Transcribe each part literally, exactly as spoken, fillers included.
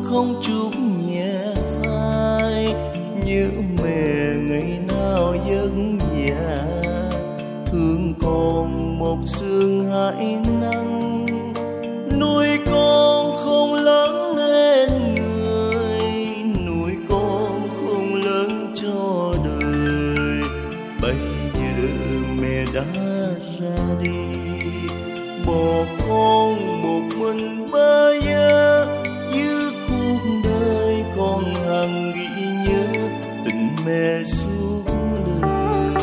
không chút nhẹ phai, nhớ mẹ ngày nào giấc già, thương con một sương hải nắng, nuôi con không lớn nên người, nuôi con không lớn cho đời. Bây giờ mẹ đã ra đi, bỏ con một mình bơ vơ, giữa cuộc đời con hằng ghi nhớ tình mẹ suốt đời.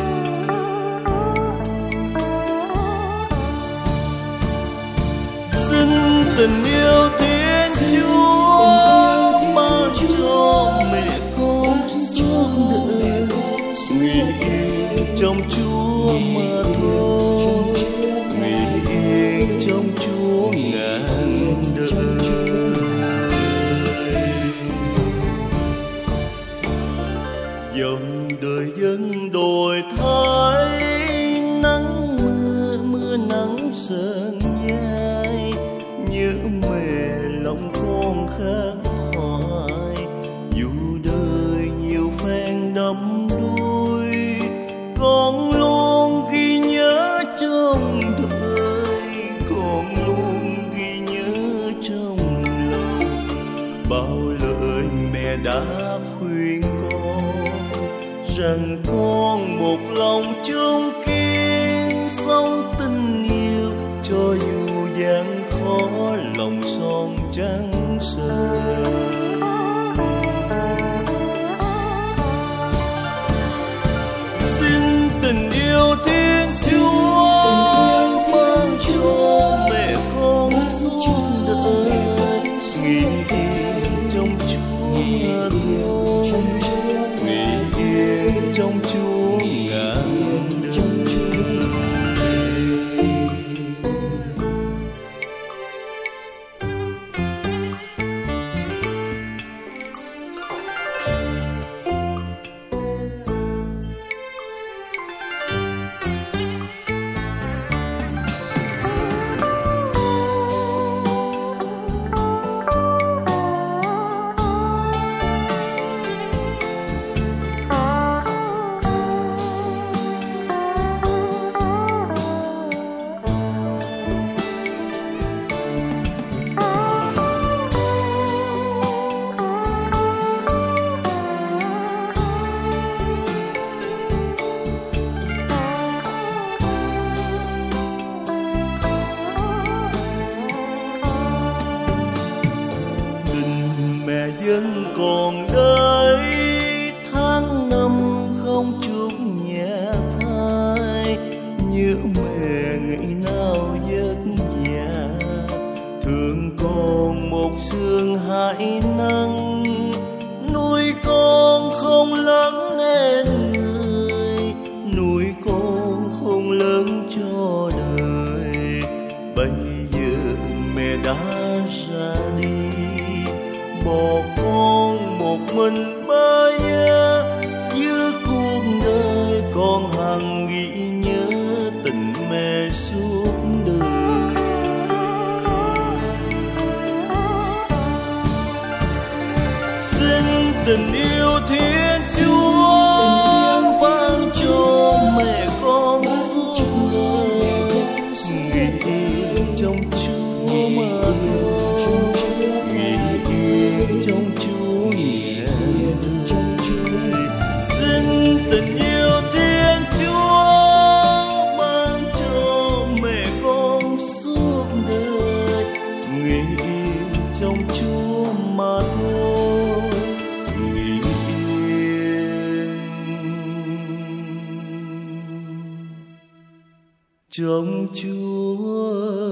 Xin tình yêu Thiên Chúa ban cho mẹ con suốt đời, nguyện yên trong Chúa mà thôi, nguyện yên trong Chúa ngàn đời. Dòng đời dân đồi thay, nắng mưa mưa nắng dần dài, nhớ mẹ lòng con khát khoải, dù đời nhiều phen đắm đuối, con luôn ghi nhớ trong đời, con luôn ghi nhớ trong lòng. Bao lời mẹ đã khuyên con, rằng con một lòng chung kiên, sống tình yêu cho dù gian khó, lòng son trắng sờ. Xin tình yêu Thiên Chúa ban cho mẹ con suốt đời, nghỉ yên trong Chúa mà thôi, nghỉ yên trong Chúa ngàn đời. Vẫn còn đây, tháng năm không chút nhẹ phai, nhớ mẹ ngày nào giấc già, thương con một sương hải nắng, nuôi con không lớn nên người, nuôi con không lớn cho đời. Bây giờ mẹ đã ra đi, bỏ con một mình bơ vơ, giữa cuộc đời con hằng ghi nhớ tình mẹ suốt đời. Xin tình yêu Thiên Chúa ban cho mẹ con suốt đời, nghỉ yên trong Chúa mà thôi, trong Chúa ngàn đời. Xin tình yêu Thiên Chúa ban cho mẹ con suốt đời, nguyện yên trong Chúa mà thôi, nguyện yên trong Chúa.